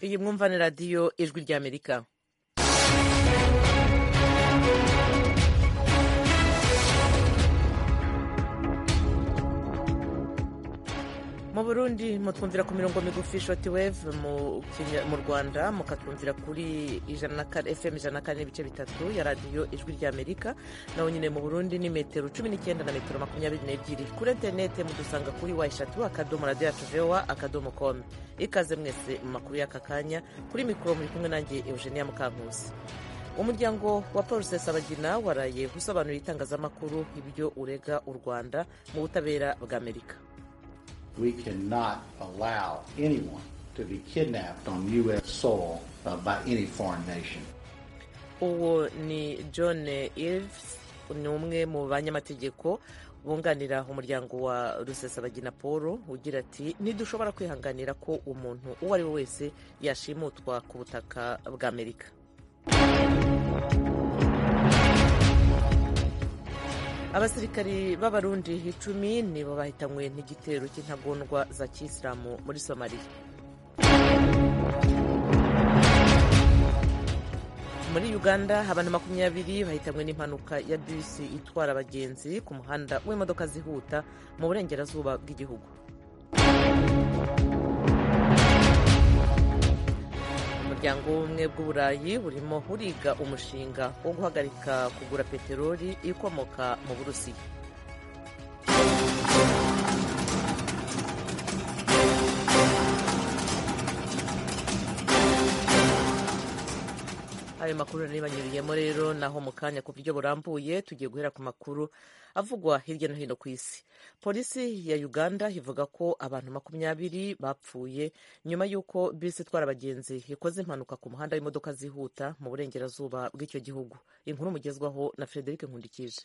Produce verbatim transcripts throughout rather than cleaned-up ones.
iyi mwumva ni radiyo ijwi ry'amerika. mu Burundi mutwumvira ku mirongo migufi shoti wave, mu Rwanda mukatwumvira kuri F M ijana na kane n'ibice bitatu ya radiyo ijwi ry'amerika, naho nyine mu Burundi ni metero cumi n'icyenda na metero makumyabiri n'ebyiri. Kuri interinete mudusanga kuri wa eshatu akadomo radiyo yacu voa akadomo com. Ikaze mwese mu makuru y'aka kanya, kuri mikoro muri kumwe nanjye Eugenia Mukankusi. Umuryango wa Paul Rusesabagina waraye gusobanurira itangazamakuru ibyo urega u Rwanda mu butabera bw'Amerika. We cannot allow anyone to be kidnapped on U S soil uh, by any foreign nation. Uwo ni John Eves, ni umwe mu banyamategeko bunganira umuryango wa Rusesabagina Paul, ugira ati ntidushobora kwihanganira ko umuntu uwo ari we wese yashimutwa ku butaka bw'Amerika. Abasirikari b'Abarundi icumi nibo bahitanywe n'igitero cy'intagondwa za Kiyisilamu muri Somalia. Muri Uganda abantu makumyabiri bahitanywe n'impanuka ya bisi itwara abagenzi ku muhanda w'imodoka zihuta mu burengerazuba bw'igihugu. Umuryango w'ubumwe bw'Uburayi urimo uriga umushinga wo guhagarika kugura peteroli ikomoka mu Burusiya. Ayo makuru nibanyuriyemo rero, naho mu kanya ku buryo burambuye tugiye guhera ku makuru avugwa hirya no hino ku isi. Polisi ya Uganda ivuga ko abantu makumyabiri bapfuye nyuma y'uko bisi itwara abagenzi ikoze impanuka ku muhanda w'imodoka zihuta mu burengerazuba bw'icyo gihugu. Inkuru mugezwaho na Frederic Nkundikije.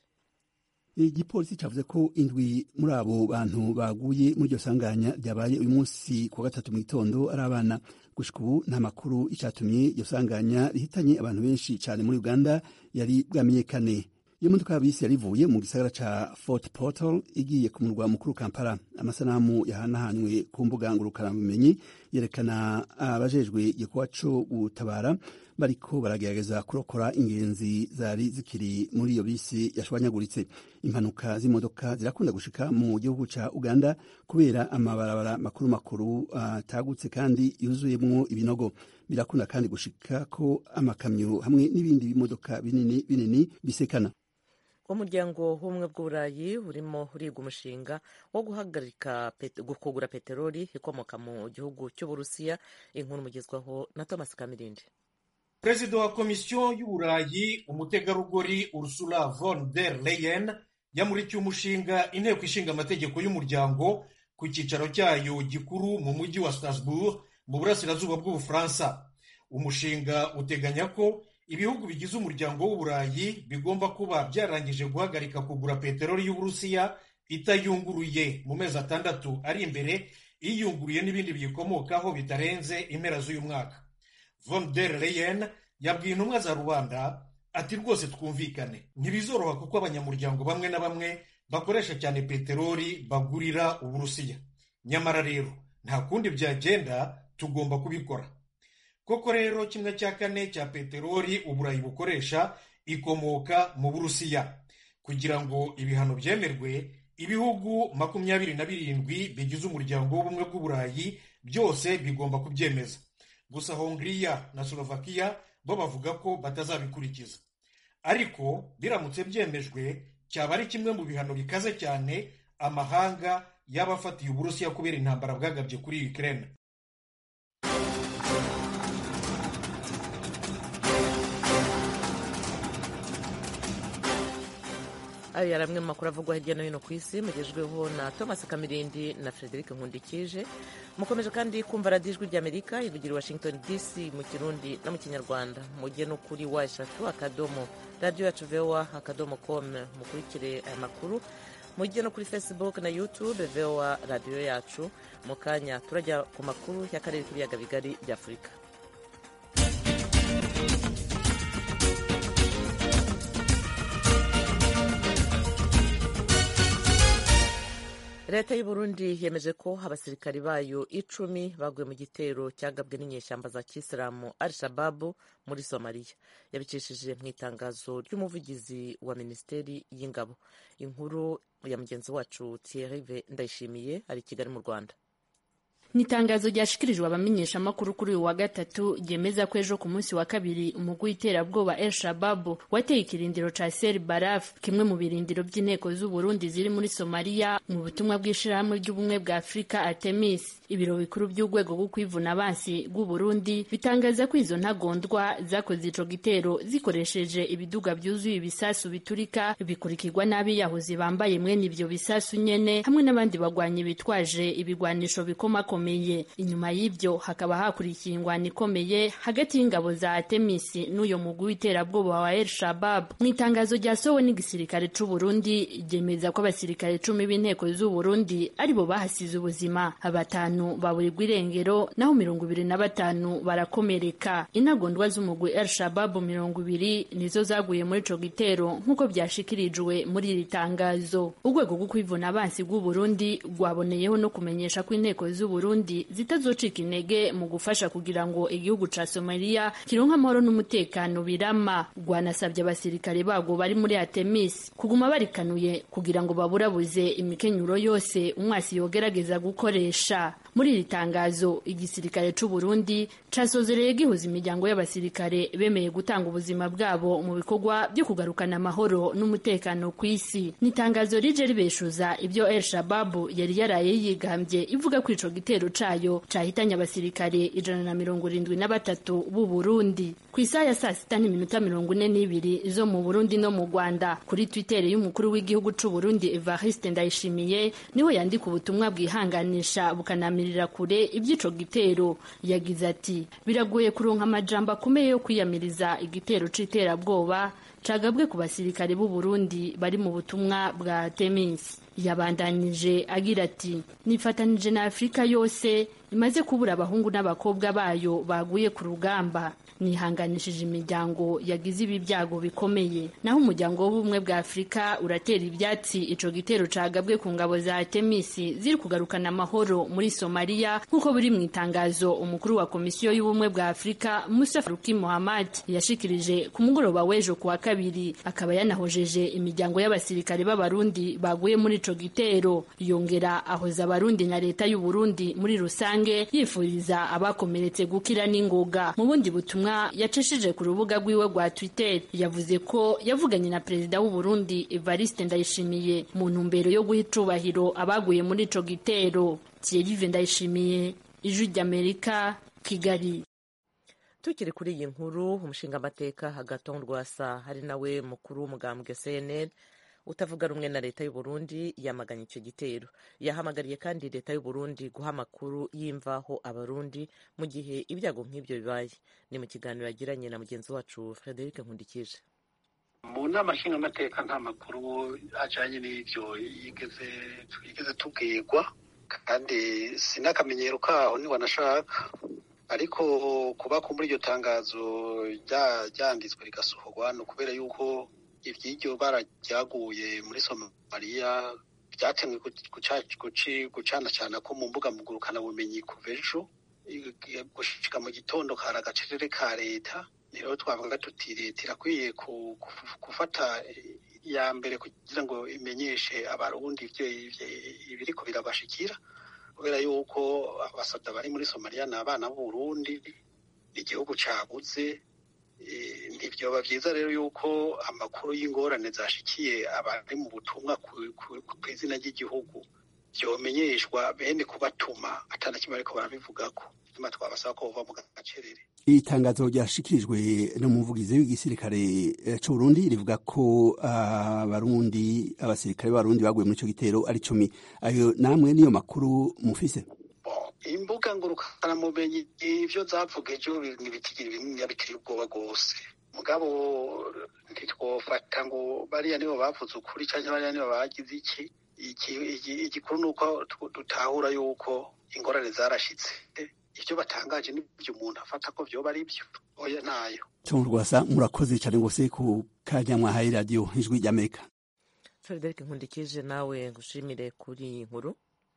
Igipolisi cavuze ko indwi muri abo bantu baguye muri iryo sanganya ryabaye uyu munsi ku wa gatatu mu gitondo ari abana. Gushika ubu nta makuru icatumye iryo sanganya rihitanye abantu benshi cyane muri Uganda yari bwamenyekane. Iyo modoka bisi yarivuye mu gisagara ca Fort Portal igiye ku murwa mukuru Kampala. Amasanamu yahanahanywe ku mbuga ngurukanabumenyi yerekana abajejwe igikorwa co gutabara bariko baragerageza kurokora ingenzi zari zikiri muri iyo bisi yashwanyaguritse. Impanuka z'imodoka zirakunda gushika mu gihugu ca Uganda kubera amabarabara makuru makuru atagutse uh, kandi yuzuyemwo ibinogo. Birakunda kandi gushika ko amakamyo hamwe n'ibindi bimodoka binini binini bisekana. Umuryango w'ubumwe bw'Uburayi urimo uriga umushinga wo guhagarika pet, kugura peteroli ikomoka mu gihugu cy'Uburusiya. Inkuru mugezwaho na Thomas Kamirindi. Perezida wa Komisiyo y'Uburayi umutegarugori Ursula von der Leyen yamurikiye umushinga inteko ishinga amategeko y'umuryango ku cyicaro cyayo gikuru mu mujyi wa Strasbourg mu burasirazuba bw'Ubufaransa. Umushinga uteganya ko ibihugu bigize umuryango w'Uburayi bigomba kuba byarangije guhagarika kugura peteroli y'Uburusiya itayunguruye mu mezi atandatu ari imbere, iyunguruye n'ibindi biyikomokaho bitarenze impera z'uyu mwaka. Von der Leyen yabwiye intumwa za rubanda ati rwose twumvikane, ntibizoroha kuko abanyamuryango bamwe na bamwe bakoresha cyane peteroli bagurira Uburusiya. Nyamara rero nta kundi byagenda, tugomba kubikora. Koko rero kimwe cya kane cya peteroli Uburayi bukoresha ikomoka mu Burusiya. Kugira ngo ibihano byemerwe, ibihugu makumyabiri na birindwi bigize umuryango w'ubumwe bw'Uburayi byose bigomba kubyemeza. Gusa Hongiriya na Slovakia bo bavuga ko batazabikurikiza. Ariko biramutse byemejwe, cyaba ari kimwe mu bihano bikaze cyane amahanga y'abafatiye Uburusiya kubera intambara bwagabye kuri Ukraine. Ayo yari amwe mu makuru avugwa hirya no hino ku isi, mugejweho na Thomas Kamirindi na Frederic Nkundikije. Mukomeje kandi kumva radiyo ijwi ry'Amerika ivugira Washington D C mu Kirundi no mu Kinyarwanda. Mujye no kuri wa eshatu akadomo radiyo yacu voa akadomo com mukurikire aya makuru. Mujye no kuri Facebook na YouTube voa radiyo yacu. Mu kanya turajya ku makuru y'akarere k'ibiyaga bigari bya Afurika. leta y'u Burundi yemeje ko abasirikari bayo icumi baguye mu gitero cyagabwe n'inyeshyamba za kisilamu al-shababu muri Somalia. Yabicishije mu itangazo ry'umuvugizi wa minisiteri y'ingabo. Inkuru ya mugenzi wacu Thierry Ndayishimiye ari i Kigali mu Rwanda. Ni tangazo ryashikirijwe abamenyesha makuru kuri uyu wa gatatu ryemeza ko ejo ku munsi wa kabiri umugwi w'iterabwoba al-Shabaab wateye ikirindiro ca Ser Baraf, kimwe mu birindiro by'inteko z'u Burundi ziri muri Somalia, mu butumwa bw'ishirahamwe ry'ubumwe bwa Afrika Artemis. Ibiro bikuru by'urwego rwo kwivuna abansi bw'u Burundi bitangaza ko izo ntagondwa zakoze ico gitero zikoresheje ibiduga byuzuye ibisasu biturika, bikurikirwa n'abiyahuzi bambaye mwene ivyo bisasu nyene hamwe n'abandi bagwanyi bitwaje ibigwanisho bikomakomeye. Inyuma y'ibyo hakaba hakurikiye ingwano ikomeye hagati y'ingabo za Artemis n'uyo mugwi w'iterabwoba wa al-Shabaab. Mu itangazo ryasohowe n'igisirikare c'u Burundi ryemeza ko abasirikare cumi b'inteko z'u Burundi aribo bahasize ubuzima, abatanu baburirwa irengero naho mirongo ibiri na batanu barakomereka. Intagondwa z'umugwi al-Shabaab mirongo ibiri nizo zaguye muri ico gitero nk'uko byashikirijwe muri iri tangazo. Urwego rwo kwivuna abansi bw'u Burundi rwaboneyeho no kumenyesha ko inteko z'u Burundi zitazocika intege mu gufasha kugira ngo igihugu ca Somalia kironka amahoro n'umutekano birama. Rwanasabye abasirikare bago bari muri Artemis kuguma barikanuye kugira ngo baburabuze imikenyuro yose umwasi yogerageza gukoresha. Muri iri tangazo igisirikare c'u Burundi casozereye gihuza imiryango y'abasirikare bemeye gutanga ubuzima bwabo mu bikorwa byo kugarukana amahoro n'umutekano ku isi. Ni tangazo rije ribeshuza ibyo al-Shabaab yari yaraye yigambye ivuga ko ico gitero cayo cahitanye abasirikare ijana na mirongo irindwi na batatu b'u Burundi. Ku isaha ya saa sita n'iminota mirongo ine n'ibiri zo mu Burundi no mu Rwanda, kuri Twitter y'umukuru w'igihugu c'u Burundi Evariste Ndayishimiye niho yandika ubutumwa bwihanganisha bukanamirira kure iby'ico gitero. Yagize ati biragoye kuronka amajambo akomeye yo kwiyamiriza igitero c'iterabwoba cagabwe ku basirikare b'u Burundi bari mu butumwa bwa Artemis. Yabandanije agira ati nifatanije na Afrika yose imaze kubura abahungu n'abakobwa bayo baguye ku rugamba, nihanganishije imiryango yagize ibi byago bikomeye. Naho umuryango w'ubumwe bwa Afrika uratera ibyatsi ico gitero cagabwe ku ngabo za Artemis ziri kugarukana amahoro muri Somalia, nk'uko biri mu itangazo umukuru wa komisiyo y'ubumwe bwa Afrika Musa Faki Mohammed yashikirije ku mugoroba w'ejo kuwa kabiri. Akaba yanahojeje imiryango y'abasirikare b'abarundi baguye muri ico gitero. Yongera ahoza abarundi na leta y'u Burundi muri rusange, yifuriza abakomeretse gukira n'ingoga. Mu bundi butumwa yacishije ku rubuga rwiwe rwa Twitter yavuze ko yavuganye na perezida w'u Burundi Evariste Ndayishimiye mu ntumbero yo guha icubahiro abaguye muri ico gitero. Thierry Ndayishimiye, Ijwi ry'Amerika, Kigali. Tukiri kuri iyi nkuru, umushinga amateka Agathon Rwasa hari nawe mukuru w'umugambwe C N L utavuga rumwe na leta y'u Burundi yamaganye icyo gitero. Yahamagariye kandi leta y'u Burundi guha amakuru y'imvaho abarundi mu gihe ibyago nk'ibyo bibaye. Ni mu kiganiro yagiranye na mugenzi wacu Frederic Nkundikije. Mu nama nshingamateka nta makuru ajanye n'ivyo yigeze yigeze tubwirwa, kandi sinakamenyero kaho ni wanashaka, ariko kuba ko muri iryo tangazo ryanditswe rigasohorwa no kubera yuko ivy'iryo barajyaguye muri Somalia byatemwe gucana cyane ko mu mbuga mugurukana bumenyi kuvejo gushika mu gitondo kara gacerere ka leta. Rero twavuga tuti leta irakwiye gufata ya mbere kugira ngo imenyeshe abarundi ivyo ibiriko birabashikira, kubera yuko abasada bari muri Somalia n'abana b'u Burundi, igihugu cabuze. Ntibyoba byiza rero yuko amakuru y'ingorane zashikiye abari mu butumwa ku izina ry'igihugu byomenyeshwa bene kubatuma atana kimwe ariko barabivugako. Tuma twabasaba ko bava mu gacerere. Itangazo ryashikirijwe n'umuvugizi w'igisirikare c'u Burundi rivuga ko abarundi uh, abasirikare b'abarundi baguye muri ico gitero ari cumi. Ayo namwe niyo makuru mufise? Imbuga ngurukana mumenyi ivyo zavuga ejo nibitigira binini bitiri ubwoba gose. Mugabo ntitwofata ngo bariya nibo bavuze ukuri canke bariya nibo bagize iki. Igikuru nuko dutahura yuko ingorane zarashitse. Ivyo batangaje n'ibyo umuntu afata ko vyoba ari byo. Oya nayo. Tom Rwasa, murakoze cyane gose ku kanya mwahaye radio Ijwi ry'Amerika. Frederic Nkundikije nawe ngushimire kuri iyi nkuru.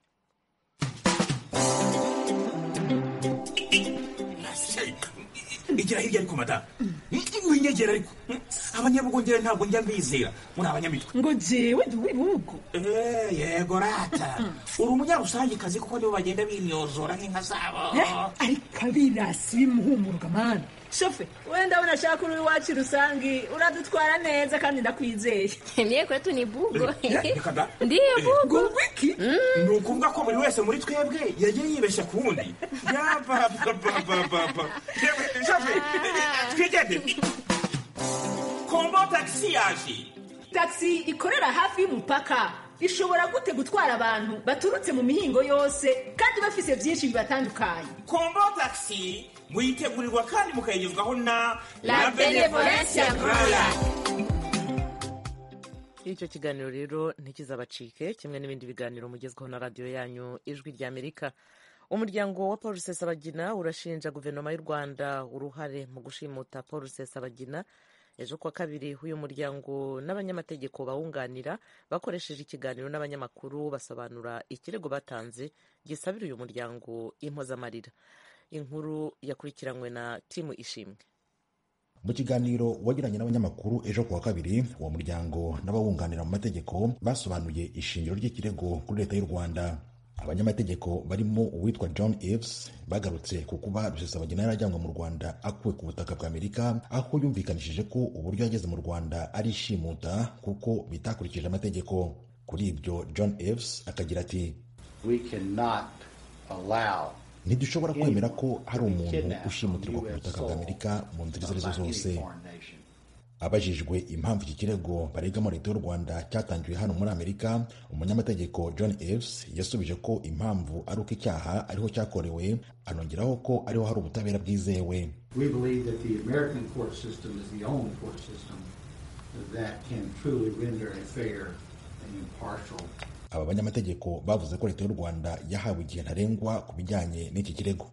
Igira hirya ariko madamu winyegera ariko abanyabugongera ntabwo njya mbizera muri abanyamitwe ngo jewe ndi uw'ibihugu. Yego rata uri umunyarusangikazi kuko nibo bagenda binyozora nk'inka zabo. Ariko abirasi bimuhumuruka mana shofe wenda ndabona ashaka uri iwacu rusangi uradutwara neza kandi ndakwizeye. Mie kwetu ni bugo. Ndiyo bugo. Wiki ni ukuvuga ko buri wese muri twebwe yagiye yibeshya ku wundi. Yapapapapapa shofe twigende kombo taxi yaje. Taxi ikorera hafi y'umupaka ishobora gute gutwara abantu baturutse mu mihingo yose kandi bafise byinshi bibatandukanye. Kombo taxi muyitegurirwa kandi mukayigezwaho na La Benevolencia Royal. Icyo kiganiro rero ntikizabacike kimwe n'ibindi biganiro mugezweho na radio yanyu Ijwi ry'Amerika. Umuryango wa Paul Rusesabagina urashinja guverinoma y'u Rwanda uruhare mu gushimuta Paul Rusesabagina. Ejo kwa kabiri uyu muryango n'abanyamategeko bawunganira bakoresheje ikiganiro n'abanyamakuru basobanura ikirego batanze gisabira uyu muryango impozamarira. Inkuru yakurikiranywe na timu Ishimwe. Mu kiganiro wagiranye n'abanyamakuru ejo kuwa kabiri uwo muryango n'abawunganira mu mategeko basobanuye ishingiro ry'ikirego kuri leta y'u Rwanda. Abanyamategeko barimo uwitwa John Eves bagarutse ku kuba Rusesabagina yarajyanwe mu Rwanda akuwe ku butaka bwa Amerika, aho yumvikanishije ko uburyo yageze mu Rwanda ari ishimuta kuko bitakurikije amategeko. Kuri ibyo John Eves akagira ati We cannot allow ntidushobora kwemera ko hari umuntu ushimutirwa ku butaka bwa Amerika mu nzira izo arizo zose. Abajijwe impamvu iki kirego baregamo leta y'u Rwanda cyatangiwe hano muri Amerika, umunyamategeko John Eves yasubije ko impamvu ari uko icyaha ariho cyakorewe, anongeraho ko ariho hari ubutabera bwizewe. We believe that the American court system is the only court system that can truly render a fair and impartial. Aba banyamategeko bavuze ko leta y'u Rwanda yahawe igihe ntarengwa ku bijyanye n'iki kirego.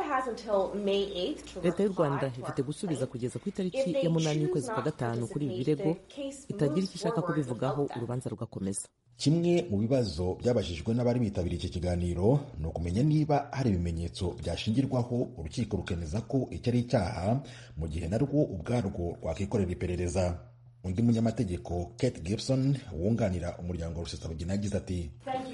Leta y'u Rwanda ifite gusubiza kugeza ku itariki ya munani y'ukwezi kwa gatanu kuri ibi birego, itagira icyo ishaka kubivugaho urubanza rugakomeza. Kimwe mu bibazo byabajijwe n'abari bitabiriye iki kiganiro ni ukumenya niba hari ibimenyetso byashingirwaho urukiko rukemeza ko icyo ari icyaha mu gihe narwo ubwarwo rwakikorera iperereza. Undi munyamategeko Kate Gibson wunganira umuryango wa Rusesabagina yagize ati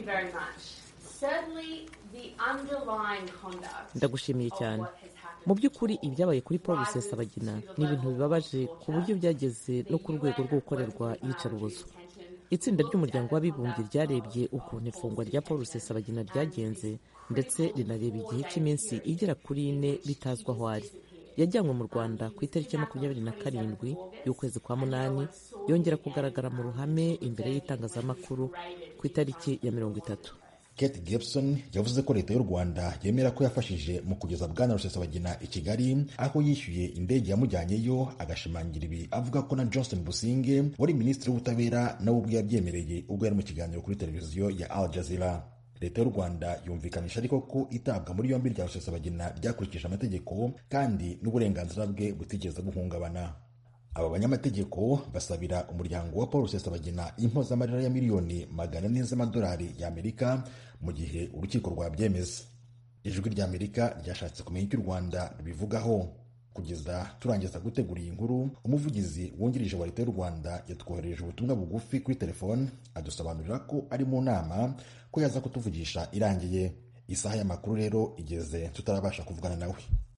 ndagushimiye cyane. Mu by'ukuri ibyabaye kuri Paul Rusesabagina ni ibintu bibabaje ku buryo byageze no ku rwego rwo gukorerwa iyicarubozo. Itsinda ry'umuryango w'abibumbye ryarebye ukuntu ifungwa rya Paul Rusesabagina ryagenze ndetse rinareba igihe cy'iminsi igera kuri ine bitazwa aho ari. Yajyanywe mu Rwanda ku itariki ya makumyabiri na karindwi y'ukwezi kwa munani, yongera kugaragara mu ruhame imbere y'itangazamakuru ku itariki ya mirongo itatu. Kate Gibson yavuze ko leta y'u Rwanda yemera ko yafashije mu kugeza Bwana Rusesabagina i Kigali, aho yishyuye indege yamujyanyeyo, agashimangira ibi avuga ko na Johnston Businge wari minisitiri w'ubutabera nawe ubwo yabyemereye ubwo yari mu kiganiro kuri televiziyo ya Al Jazeera. Leta y'u Rwanda yumvikanisha ariko ko itabwa muri yombi rya Rusesabagina ryakurikije amategeko kandi n'uburenganzira bwe butigeze guhungabana. Aba banyamategeko basabira umuryango wa Paul Rusesabagina impozamarira ya miliyoni magana ane z'amadolari y'Amerika mu gihe urukiko rwabyemeza. Ijwi ry'Amerika ryashatse kumenya icyo u Rwanda rubivugaho. Kugeza turangiza gutegura iyi nkuru, umuvugizi wungirije wa leta y'u Rwanda yatwohereje ubutumwa bugufi kuri telefone adusobanurira ko ari mu nama, ko yaza kutuvugisha irangiye. Isaha y'amakuru rero igeze tutarabasha kuvugana nawe.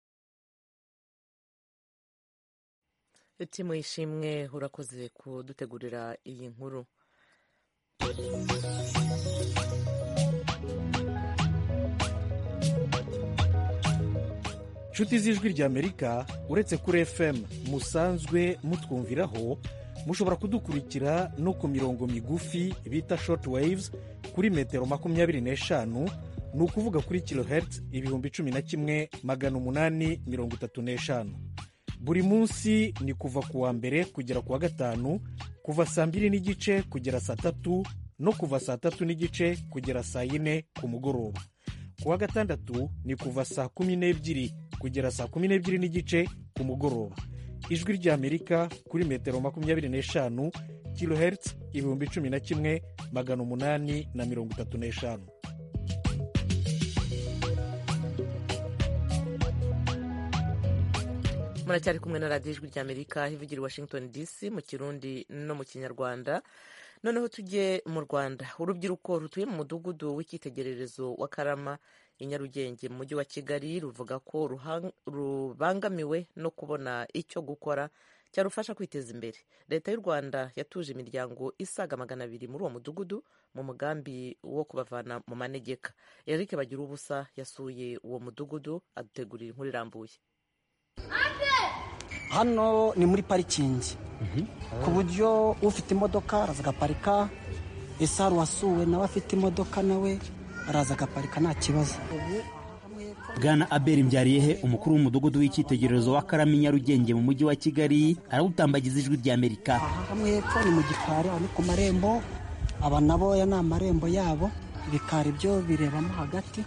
Timu Ishimwe urakoze kudutegurira iyi nkuru. Nshuti z'Ijwi ry'Amerika, uretse kuri F M musanzwe mutwumviraho, mushobora kudukurikira no ku mirongo migufi bita short waves kuri metero makumyabiri n'eshanu, ni ukuvuga kuri kilohertz ibihumbi cumi na kimwe magana umunani mirongo itatu n'eshanu. Buri munsi ni kuva ku wa mbere kugera ku wa gatanu, kuva saa mbiri n'igice kugera saa tatu no kuva saa tatu n'igice kugera saa yine ku mugoroba. Ku wa gatandatu ni kuva saa kumi n'ebyiri kugera saa kumi n'ebyiri n'igice ku mugoroba. Ijwi ry'Amerika kuri metero makumyabiri n'eshanu, kilohertz ibihumbi cumi na kimwe magana umunani na mirongo itatu n'eshanu. muracyari kumwe na radiyo ijwi ry'amerika ivugira i washington dc mu kirundi no mu kinyarwanda. noneho tujye mu rwanda. urubyiruko rutuye mu mudugudu w'icyitegererezo wa karama i nyarugenge mu mujyi wa kigali ruvuga ko rubangamiwe no kubona icyo gukora cyarufasha kwiteza imbere. leta y'u rwanda yatuje imiryango isaga magana abiri muri uwo mudugudu mu mugambi wo kubavana mu manegeka. Eric bagira ubusa yasuye uwo mudugudu adutegurira inkuru irambuye. hano ni muri parikingi ku buryo ufite imodoka araza agaparika, ese hari uwasuwe nawe afite imodoka nawe araza agaparika nta kibazo. Bwana Abel Mbyariyehe umukuru w'umudugudu w'icyitegererezo wa Karama i Nyarugenge mu mujyi wa Kigali arawutambagiza ijwi ry'Amerika. hamwe hepfo ni mu gikari, aho ni ku marembo, aba nabo ya ni amarembo yabo, ibikari byo birebamo hagati.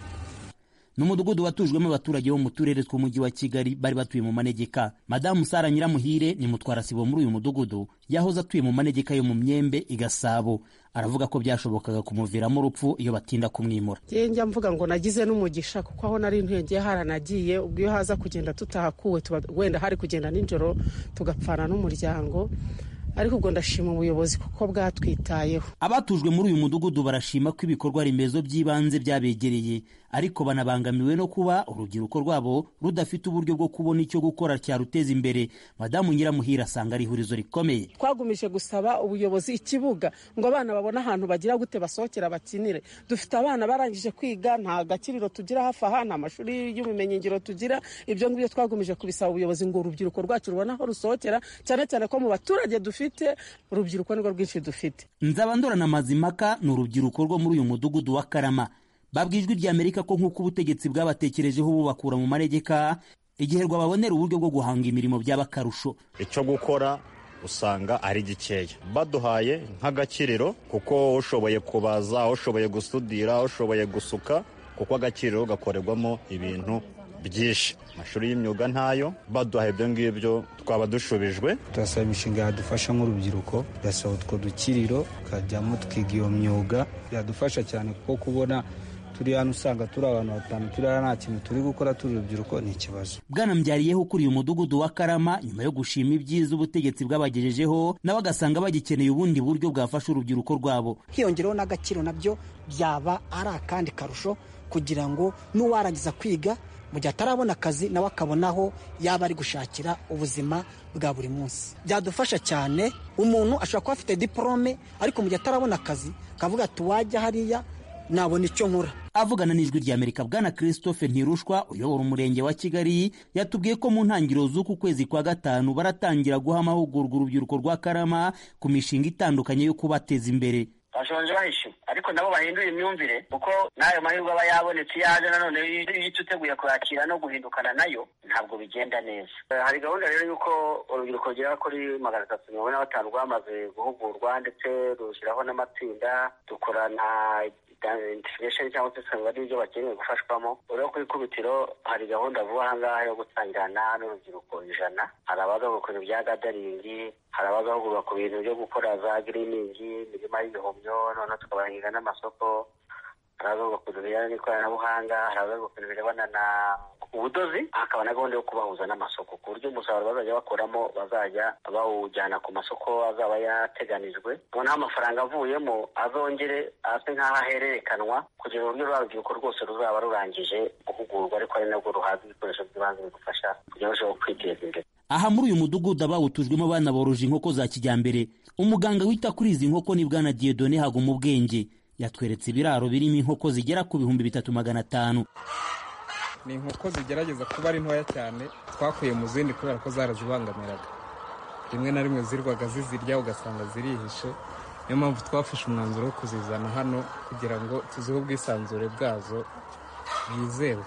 Ni umudugudu watujwemo abaturage bo mu turere tw'umujyi wa Kigali bari batuye mu manegeka. Madamu Sara Nyiramuhire ni mutwara sibo muri uyu mudugudu, yahoze atuye mu manegeka yo mu Myembe i Gasabo. Aravuga ko byashobokaga kumuviramo urupfu iyo batinda kumwimura. Njya mvuga ngo nagize n'umugisha kuko aho nari ntengeye haranagiye, ubwo iyo haza kugenda tutahakuwe wenda hari kugenda nijoro tugapfana n'umuryango, ariko ubwo ndashima ubuyobozi kuko bwatwitayeho. Abatujwe muri uyu mudugudu barashima ko ibikorwa remezo by'ibanze byabegereye, ariko banabangamiwe no kuba urubyiruko rwabo rudafite uburyo bwo kubona icyo gukora cyaruteza imbere. Madamu Nyiramuhira asanga ari ihurizo rikomeye. Twagumije gusaba ubuyobozi ikibuga ngo abana babona ahantu bagira gute basohokera bakinire. Dufite abana barangije kwiga, nta gakiriro tugira hafi aha, nta mashuri y'ubumenyingiro tugira. Ibyo ngibyo twagumije kubisaba ubuyobozi ngo urubyiruko rwacu rubona aho rusohokera, cyane cyane ko mu baturage dufite urubyiruko nirwo rwinshi dufite. Nzabandora na Mazimaka ni urubyiruko rwo muri uyu mudugudu wa Karama. Babwijwe ry'Amerika ko nk'uko ubutegetsi bwabatekerejeho bubakura mu manegeka, igihe rwababonera uburyo bwo guhanga imirimo by'abakarusho. Icyo gukora usanga ari gikeya, baduhaye nk'agakiriro kuko ushoboye kubaza, ushoboye gusudira, ushoboye gusuka, kuko agakiriro gakorerwamo ibintu byinshi. Amashuri y'imyuga ntayo, baduhaye ibyo ngibyo twaba dushubijwe. Turasaba imishinga yadufasha nk'urubyiruko, turasaba utwo dukiriro tukajyamo tukiga iyo myuga, yadufasha cyane kuko kubona turi hano usanga turi abantu batanu turi nta kintu turi gukora, turi urubyiruko ni ikibazo. Bwana Mbyariyeho ukuriye umudugudu wa Karama nyuma yo gushima ibyiza ubutegetsi bwabagejejeho, nawe agasanga bagikeneye ubundi buryo bwafasha urubyiruko rwabo. Hiyongereho n'agaciro nabyo byaba ari akandi karusho kugira ngo n'uwarangiza kwiga mu gihe atarabona akazi nawe akabonaho yaba ari gushakira ubuzima bwa buri munsi. Byadufasha cyane, umuntu ashobora kuba afite diplome ariko mu gihe atarabona akazi kavuga ati wajya hariya nabona icyo nkora. Avugana n'ijwi ry'Amerika, Bwana Christophe Ntirushwa uyobora umurenge wa Kigali yatubwiye ko mu ntangiriro z'uku kwezi kwa gatanu baratangira guha amahugurwa urubyiruko rwa Karama ku mishinga itandukanye yo kubateza imbere. Bashonje bahishe ariko nabo bahindura imyumvire kuko nayo mahirwe aba yabonetse yaje nanone iyo tuteguye kwakira no guhindukana nayo ntabwo bigenda neza. Hari gahunda rero yuko urubyiruko rugera kuri magana atatu mirongo ine na batanu rwamaze guhugurwa ndetse rushyiraho n'amatsinda, dukorana identification cyangwa se usanga ari ibyo bakeneye gufashwamo. Uretse ku ikubitiro hari gahunda vuba aha ngaha yo gutangirana n'urubyiruko ijana. Hari abaza gukora ibya gadaringi, hari abaza kugurwa ku bintu byo gukora za greeningi, imirima y'ibihumyo, noneho tukabahinga n'amasoko. Hari abaza ku bintu bijyanye n'ikoranabuhanga, hari abaza ku bintu birebana na ubudozi, hakaba na gahunda yo kubahuza n'amasoko ku buryo umusaruro bazajya bakoramo bazajya bawujyana ku masoko azaba yateganijwe, noneho amafaranga avuyemo azongere ase nk'aho ahererekanwa kugira ngo urubyiruko rwose ruzaba rurangije guhugurwa, ariko ari nabwo ruhabwa ibikoresho by'ibanze bigufasha kugira ngo urusheho kwiteza imbere. Aha muri uyu mudugudu abawutujwemo abana boroje inkoko za kijyambere. Umuganga wita kuri izi nkoko ni Bwana Dieudonné Hagumubwenge, yatweretse ibiraro birimo inkoko zigera ku bihumbi bitatu magana atanu. Ni inkoko zigerageza kuba ari ntoya cyane, twakuye mu zindi kubera ko zarazibangamiraga, rimwe na rimwe zirwaga zizirya ugasanga zirihishe. Niyo mpamvu twafashe umwanzuro wo kuzizana hano kugira ngo tuzihe ubwisanzure bwazo bwizewe.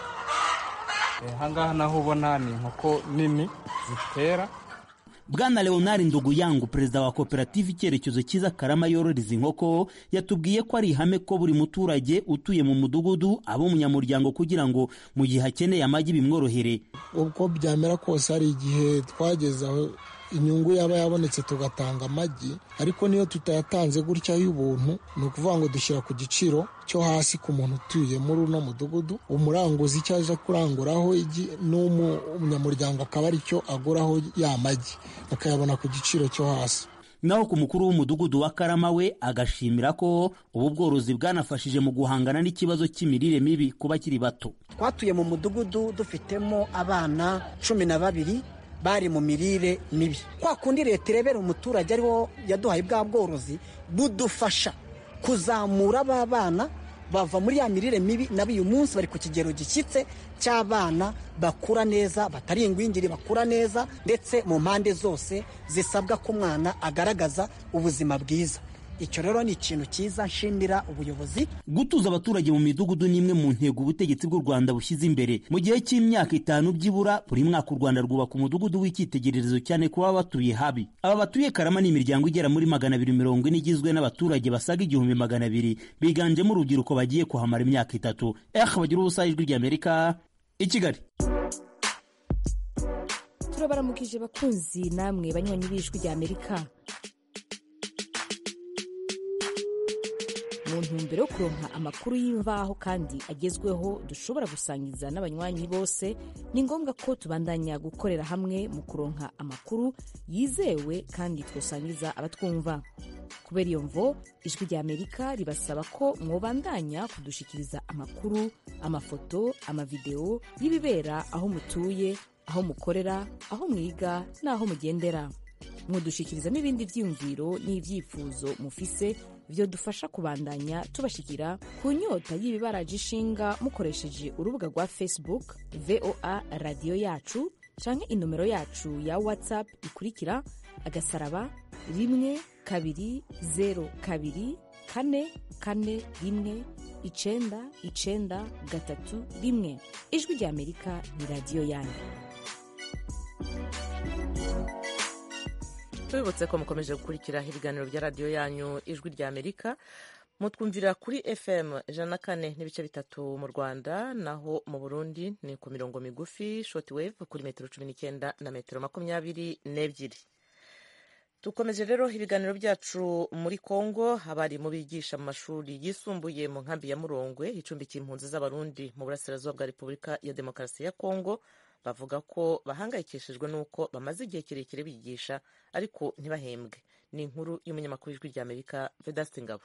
Aha ngaha naho ubona ni inkoko nini zitera. Bwana Leonard Nduguyangu, perezida wa koperative Icyerekezo cyiza Karama yororeza inkoko, yatubwiye ko ari ihame ko buri muturage utuye mu mudugudu aba umunyamuryango kugira ngo mu gihe akeneye amagi bimworohere. Uko byamera kose hari igihe twageze aho inyungu yaba yabonetse tugatanga amagi, ariko niyo tutayatanze gutya y'ubuntu ni ukuvuga ngo dushyira ku giciro cyo hasi ku muntu utuye muri uno mudugudu, umuranguzi icyo aje kuranguraho igi n'umunyamuryango akaba ari cyo aguraho ya magi akayabona ku giciro cyo hasi. Naho ku mukuru w'umudugudu wa Karama we agashimira ko ubu bworozi bwanafashije mu guhangana n'ikibazo cy'imirire mibi ku bakiri bato. Twatuye mu mudugudu dufitemo abana cumi na babiri bari mu mirire mibi. Kwa kundi leta irebera umuturage ariwo yaduhaye bwa bworozi budufasha kuzamura ba bana bava muri ya mirire mibi, nabo uyu munsi bari ku kigero gishyitse cy'abana bakura neza, batari ingwingiri, bakura neza, ndetse mu mpande zose zisabwa ko umwana agaragaza ubuzima bwiza. Icyo rero ni ikintu cyiza, nshimira ubuyobozi. Gutuza abaturage mu midugudu ni imwe mu ntego ubutegetsi bw'u Rwanda bushyize imbere. Mu gihe cy'imyaka itanu byibura buri mwaka u Rwanda rwubaka umudugudu w'icyitegererezo cyane kuba batuye habi. Aba batuye Karama ni imiryango igera muri magana abiri mirongo ine igizwe n'abaturage basaga igihumbi magana abiri biganjemo urubyiruko bagiye kuhamara imyaka itatu. Eh bagira ubusa ijwi ry'Amerika i Kigali. Turabaramukije bakunzi namwe banywanyi b'ijwi ry'Amerika. Mu ntumbero yo kuronka amakuru y'imvaho kandi agezweho dushobora gusangiza n'abanywanyi bose, ni ngombwa ko tubandanya gukorera hamwe mu kuronka amakuru yizewe kandi twosangiza abatwumva. Kubera iyo mvo, ijwi ry'Amerika ribasaba ko mwobandanya kudushikiriza amakuru, amafoto, amavideo y'ibibera aho mutuye, aho mukorera, aho mwiga n'aho mugendera. Mudushikiriza n'ibindi vyiyumviro n'ivyifuzo mufise vyo dufasha kubandanya tubashikira ku nyota y'ibibaraje ishinga mukoresheje urubuga rwa Facebook V O A Radio Yacu canke inomero yacu ya WhatsApp ikurikira agasaraba rimwe kabiri zero kabiri kane kane rimwe icenda icenda gatatu rimwe. Ijwi ry'Amerika ni radio yanyu. Tubibutse ko mukomeje gukurikira ibiganiro bya radiyo yanyu ijwi ry'Amerika, mutwumvira kuri F M ijana na kane n'ibice bitatu mu Rwanda, naho mu Burundi ni ku mirongo migufi shortwave kuri metero cumi n'icyenda na metero makumyabiri n'ebyiri. Dukomeje rero ibiganiro byacu muri Kongo. Abarimu bigisha mu mashuri yisumbuye mu nkambi ya Murongwe icumbikiye impunzi z'Abarundi mu burasirazuba bwa Repubulika ya Demokarasi ya Kongo bavuga ko bahangayikishijwe n'uko bamaze igihe kirekire bigisha ariko ntibahembwe. Ni inkuru y'umunyamakuru w'ijwi ry'Amerika Vedaste Ngabo.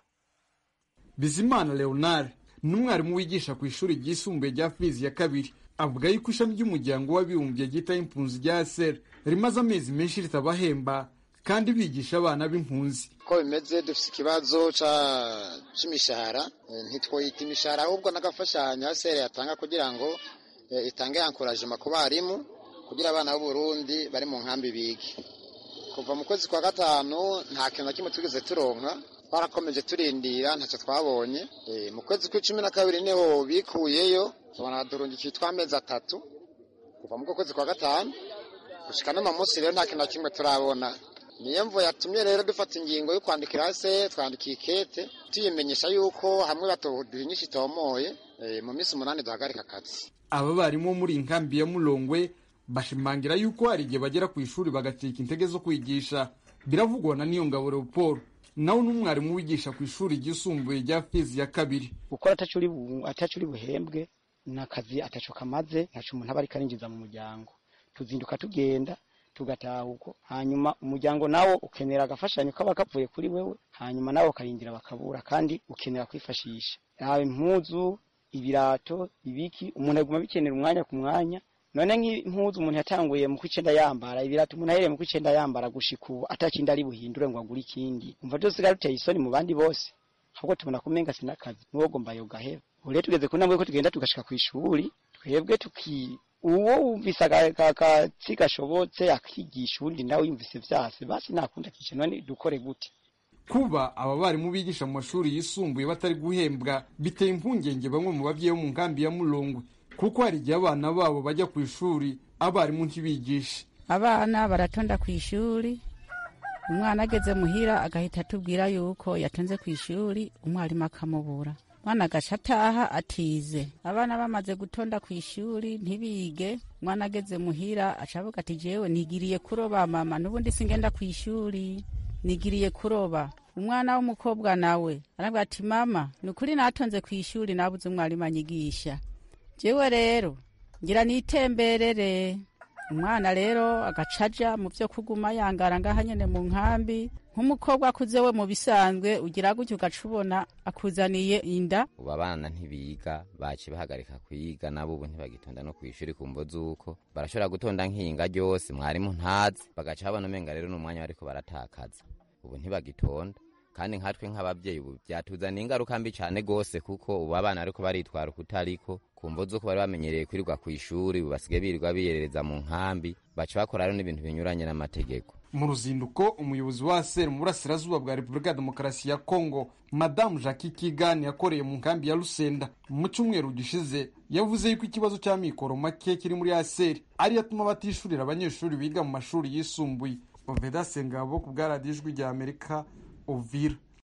Bizimana Leonard ni umwarimu wigisha ku ishuri ryisumbuye rya Fizi ya kabiri. Avuga yuko ishami ry'umuryango w'abibumbye ryita impunzi rya S R rimaze amezi menshi ritabahemba kandi bigisha abana b'impunzi. Ko bimeze dufite ikibazo c'imishahara, ntitwoyita imishahara ahubwo n'agafashanya S R yatanga kugira ngo itange encouragement ku barimu kugira abana b'u Burundi bari mu nkambi bige. Kuva mu kwezi kwa gatanu nta kintu na kimwe tugeze turonka, twarakomeje turindira ntacyo twabonye. E, mu kwezi kwa cumi na kabiri niho bikuyeyo tubona durungikiye tw'amezi atatu kuva mu kwezi kwa gatanu gushika no munsi rero nta kintu na kimwe turabona. Niyo mvo yatumye rero dufata ingingo yo kwandikira se twandika ikete tuyimenyesha yuko hamwe batoduha inyinshi itomoye e, mu minsi umunani duhagarika akazi. Aba barimu muri inkambi ya Mulongwe bashimangira yuko hari igihe bagera ku ishuri bagacika intege zo kwigisha. Biravugwa na Niyongabo Leopold, nawe n'umwarimu wigisha ku ishuri ryisumbuye rya Fizi ya kabiri. Gukora atacuri atacuri buhembwe n'akazi ataco kamaze, ntaco umuntu aba ari karinjiza mu muryango. Tuzinduka tugenda tugataha uko, hanyuma umuryango nawo ukenera agafashanyo kaba kavuye kuri wewe, hanyuma nawo karindira bakabura kandi ukenera kwifashisha yawe impuzu, ibirato, ibiki, umuntu aguma bikenera umwanya ku mwanya. None nk'impuzu umuntu yatanguye mu kwicenda yambara, ibirato umuntu ahereye mu kwicenda yambara gushika ubu atakindi ari buhindure ngo agure ikindi. Umva byose garuteye isoni mu bandi bose, ahubwo tubona kumenga sinakazi nuwo gomba yo gaheba. Ure tugeze ku ntambwe ko tugenda tugashika ku ishuri, twebwe tuki uwo wumvise akatsi gashobotse akigisha undi nawe yumvise vyase basi nakunda kice. None dukore gute? Kuba aba barimu bigisha mu mashuri yisumbuye batari guhembwa biteye impungenge bamwe mu bavyeyi bo mu nkambi ya Mulongwe, kuko hari igihe abana babo bajya ku ishuri abarimu ntibigisha. Abana baratonda ku ishuri, umwana ageze muhira agahita tubwira yuko yatonze ku ishuri, umwarimu akamubura. mwana agaca ataha atize. Abana bamaze gutonda ku ishuri ntibige, mwana ageze muhira acavuga ati jewe nigiriye kuroba mama, nubundi singenda ku ishuri, nigiriye kuroba. Umwana w'umukobwa nawe aravuga ati mama, nukuri natonze ku ishuri nabuze umwarimu anyigisha, jewe rero ngira nitemberere. Umwana rero agacaja mu byo kuguma yangara ngaha nyene mu nkambi. Nk'umukobwa akuze we mu bisanzwe ugira gutyo ugacubona akuzaniye inda. Ubu abana ntibiga, baci bahagarika kwiga, nabo ubu ntibagitonda no kwishuri kumvo zuko barashobora gutonda nk'inga ryose mwarimu ntazi, bagaca babona umenga rero n'umwanya bariko baratakaza. Ubu ntibagitonda, kandi nkatwe nk'abavyeyi ubu byatuzaniye ingaruka mbi cyane gose, kuko ubu abana ariko baritwara kutariko kumvo zuko bari bamenyereye kwirirwa ku ishuri, ubu basigaye birirwa biyerereza mu nkambi, baca bakora rero n'ibintu binyuranye n'amategeko. Mu ruzinduko umuyobozi wa ASER mu burasirazuba bwa Repubulika ya Demokarasi ya Kongo, Madame Jackie Kigani, yakoreye mu nkambi ya Lusenda mu cyumweru gishize, yavuze yuko ikibazo cya mikoro make kiri muri ASER ari yatuma batishurira abanyeshuri biga mu mashuri yisumbuye. Oveda Sengabo ku bwa radiyo Ijwi rya Amerika, Uvira.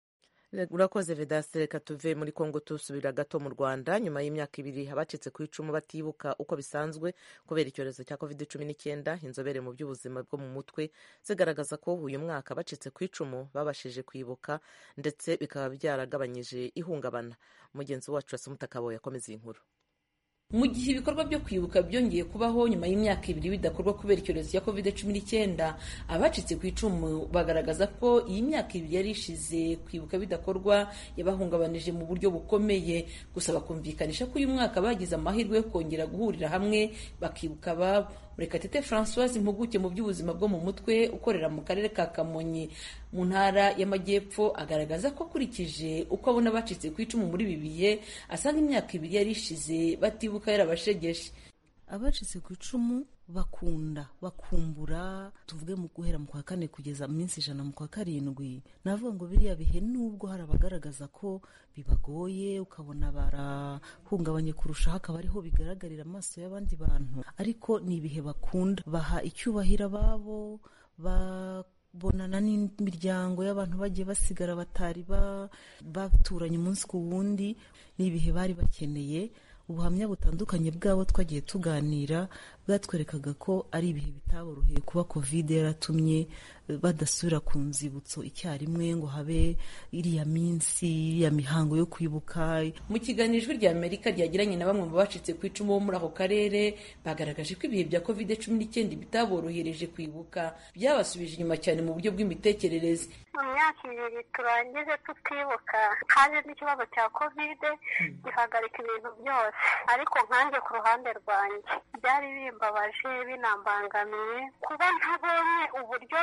Urakoze Vedaste. Reka tuve muri Kongo tusubira gato mu Rwanda. Nyuma y'imyaka ibiri abacitse ku icumu batibuka uko bisanzwe kubera icyorezo cya covid cumi n'icyenda, inzobere mu by'ubuzima bwo mu mutwe zigaragaza ko uyu mwaka abacitse ku icumu babashije kwibuka ndetse bikaba byaragabanyije ihungabana. Mugenzi wacu Asumta Kaboye yakomeza iyi nkuru. Mu gihe ibikorwa byo kwibuka byongeye kubaho nyuma y'imyaka ibiri bidakorwa kubera icyorezo cya covid cumi n'icyenda, abacitse ku icumu bagaragaza ko iyi myaka ibiri yari ishize kwibuka bidakorwa yabahungabanije mu buryo bukomeye. Gusa bakumvikanisha ko uyu mwaka bagize amahirwe yo kongera guhurira hamwe bakibuka ababo. Murekatete Françoise, impuguke mu by'ubuzima bwo mu mutwe ukorera mu karere ka Kamonyi mu ntara y'Amajyepfo, agaragaza ko akurikije uko abona bacitse ku icumu muri ibi bihe asanga imyaka ibiri yari ishize batibuka yarabashegeshe. Abacitse ku icumu bakunda bakumbura, tuvuge mu guhera mu kwa kane kugeza mu minsi ijana mu kwa karindwi, navuga ngo biriya bihe nubwo hari abagaragaza ko bibagoye, ukabona barahungabanye kurushaho, akaba ariho bigaragarira amaso y'abandi bantu, ariko ni ibihe bakunda, baha icyubahiro ababo, babonana n'imiryango y'abantu bagiye basigara batari baturanye umunsi ku wundi. Ni ibihe bari bakeneye. Ubuhamya butandukanye bwabo twagiye tuganira bwatwerekaga ko ari ibihe bitaboroheye kuba covid yaratumye badasubira ku nzibutso icyarimwe ngo habe iriya minsi, iriya mihango yo kwibuka. Mu kiganiro Ijwi rya Amerika ryagiranye na bamwe mu bacitse ku icumu bo muri ako karere, bagaragaje ko ibihe bya covid cumi n'icyenda bitaborohereje kwibuka, byabasubije inyuma cyane mu buryo bw'imitekerereze. Mu myaka ibiri turangije tutibuka haje n'ikibazo cya covid gihagarika ibintu byose, ariko nkanjye ku ruhande rwanjye byari bimbabaje binambangamiye kuba ntabonye uburyo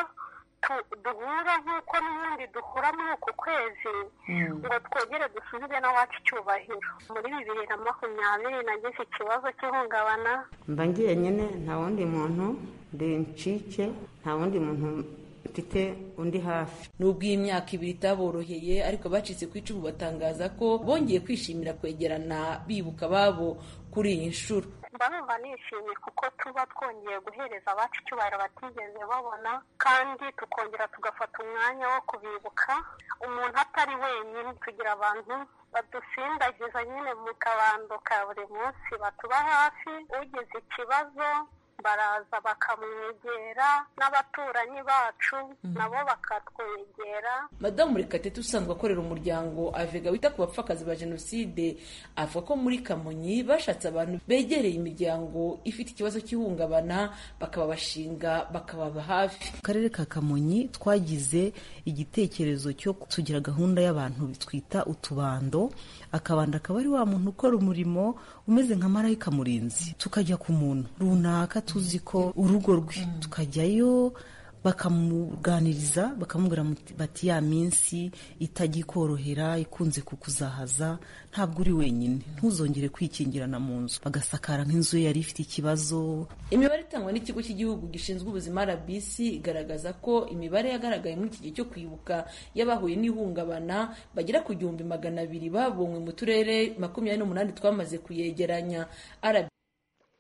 duhura nk'uko n'ubundi duhura muri uku kwezi ngo twongere dusubize n'awacu icyubahiro. Muri bibiri na makumyabiri nagize ikibazo cy'ihungabana, mba ngiye nyine nta wundi muntu ndi ncike, nta wundi muntu mfite undi hafi. Nubwo iyi myaka ibiri itaboroheye, ariko abacitse ku icumu batangaza ko bongeye kwishimira kwegerana bibuka ababo kuri iyi nshuro. Mba numva nishimye kuko tuba twongeye guhereza abacu icyubahiro batigeze babona, kandi tukongera tugafata umwanya wo kubibuka. Umuntu atari wenyine, tugira abantu badusindagiza nyine mu kabando ka buri munsi, batuba hafi. Ugize ikibazo baraza bakamwegera, n'abaturanyi bacu nabo bakatwegera. Madamu Murekatete usanzwe akorera umuryango Avega wita ku bapfakazi ba jenoside, avuga ko muri Kamonyi bashatse abantu begereye imiryango ifite ikibazo cy'ihungabana bakaba bashinga bakababa hafi. Mu karere ka Kamonyi twagize igitekerezo cyo tugira gahunda y'abantu twita utubando. Akabanda akaba ari wa muntu ukora umurimo umeze nka marayika murinzi, tukajya ku muntu runaka tuzi ko urugo rwe, tukajyayo bakamuganiriza bakamubwira bati ya minsi itagikorohera ikunze kukuzahaza, ntabwo uri wenyine, ntuzongere kwikingirana mu nzu. Bagasakara nk'inzu yari ifite ikibazo. Imibare itangwa n'ikigo cy'igihugu gishinzwe ubuzima R B C igaragaza ko imibare yagaragaye muri iki gihe cyo kwibuka y'abahuye n'ihungabana bagera ku gihumbi magana abiri babonywe mu turere makumyabiri n'umunani twamaze kuyegeranya.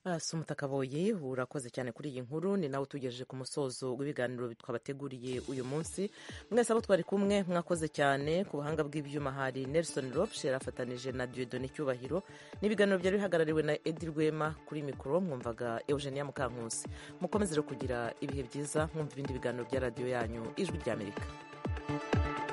Asumta Kaboyi urakoze cyane kuri iyi nkuru, ni nawe utugejeje ku musozo w'ibiganiro twabateguriye uyu munsi. Mwese abo twari kumwe mwakoze cyane. Ku buhanga bw'ibyuma hari Nelson Ropsh yarafatanije na Dieudonne Cyubahiro, n'ibiganiro byari bihagarariwe na Edi Rwema. Kuri mikoro mwumvaga Eugenia Mukankusi. Mukomeze kugira ibihe byiza mwumva ibindi biganiro bya radiyo yanyu Ijwi ry'Amerika.